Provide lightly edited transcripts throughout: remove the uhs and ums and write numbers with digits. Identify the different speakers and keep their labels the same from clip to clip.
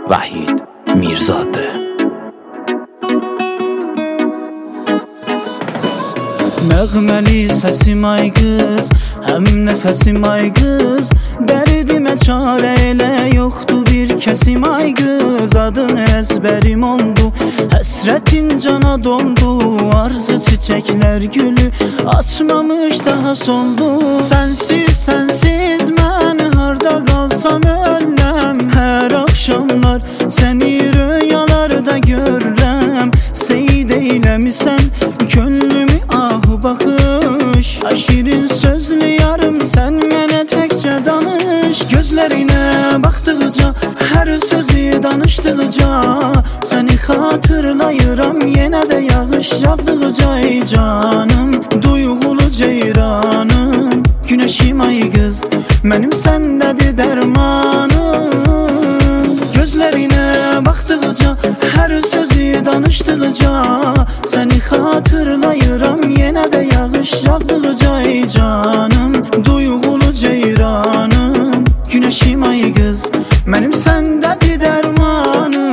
Speaker 1: Vahid Mirzadə.
Speaker 2: Nəğməli səsim ay qız, həm nəfəsim ay qız, dərdimə çarə elə yoxdur bir kəsim ay qız. Adın əzbərim oldu, həsrətin cana dondu, arzu çiçəklər gülü açmamış daha soldu. Sənsiz, sənsiz mən harda qalsam öləm, hər axşamlar səni rüyalarda görürəm. Seyid eyləmisən könlümü ahı baxış, şirin sözlü yarım sən mənə təkcə danış. Gözlərinə baxdıqca, hər sözü danışdıqca, səni xatırlayıram yenə də yağış yağdıqca. Ey canım, duyğulu ceyranım, günəşim ay qız, mənim səndədir dərmanım. Gözlərinə baxdıqca, hər sözü danışdıqca, səni xatırlayıram yenə də yağış yağdıqca. Ey canım, duyğulu ceyranım, günəşim ay qız, mənim səndədir dərmanım.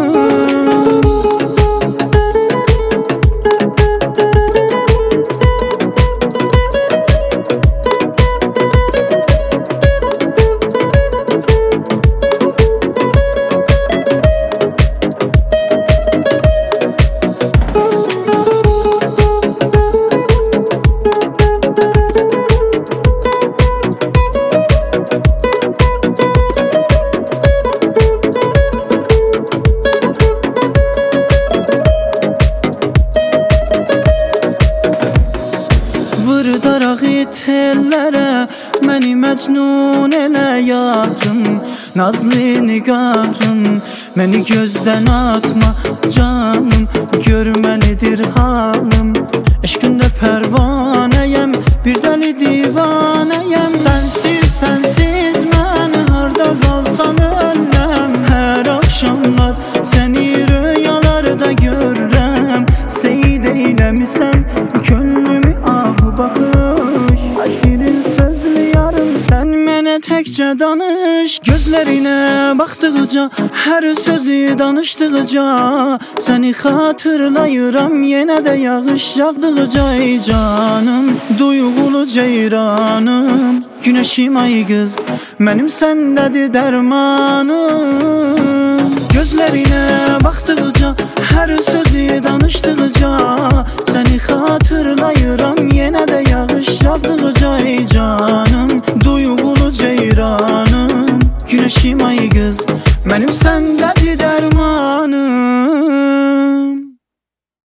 Speaker 2: Vırdaraq tellərə, məni məcnun elə yarım, nazlı nigarım, məni gözdən atma canım, görməlidir halım. Eşqində pərvanəyəm, bir dəli divanəyəm. Sənsiz, sənsiz mən harda qalsam öləm, hər axşamlar səni rüyalarda görürəm. Seyid eyləmisən könlümü ahı baxış, şirin sözlü yarım sən mənə təkcə danış. Gözlərinə baxdıqca, hər sözü danışdıqca, səni xatırlayıram yenə də yağış yağdıqca. Ey canım, duyğulu ceyranım, günəşim ay qız, mənim səndədir dərmanım. Gözlərinə baxdıqca, hər sözü danışdıqca, səni xatırlayıram yenə də yağış yağdıqca. Ey canım, duyğulu ceyranım, günəşim ay qız, mənim səndə